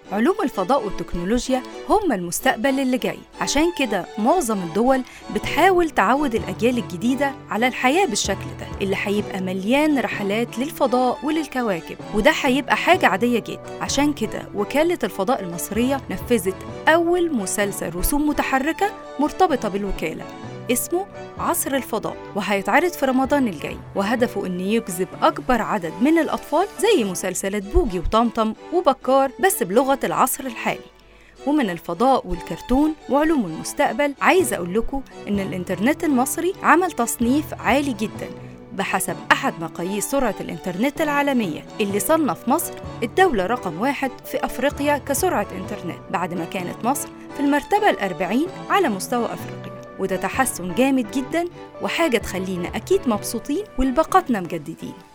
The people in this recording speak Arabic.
علوم الفضاء والتكنولوجيا هم المستقبل اللي جاي، عشان كده معظم الدول بتحاول تعود الأجيال الجديدة على الحياة بالشكل ده اللي هيبقى مليان رحلات للفضاء وللكواكب، وده هيبقى حاجة عادية جدا. عشان كده وكالة الفضاء المصرية نفذت أول مسلسل رسوم متحركة مرتبطة بالوكالة اسمه عصر الفضاء، وهيتعرض في رمضان الجاي، وهدفه إن يجذب أكبر عدد من الأطفال زي مسلسلات بوجي وطمطم وبكار بس بلغة العصر الحالي. ومن الفضاء والكرتون وعلوم المستقبل، عايزة أقول لكم إن الإنترنت المصري عمل تصنيف عالي جداً بحسب أحد مقاييس سرعة الإنترنت العالمية، اللي صنف مصر الدولة رقم 1 في أفريقيا كسرعة إنترنت، بعد ما كانت مصر في المرتبة 40 على مستوى أفريقيا. وده تحسن جامد جداً، وحاجة تخلينا أكيد مبسوطين ولباقتنا مجددين.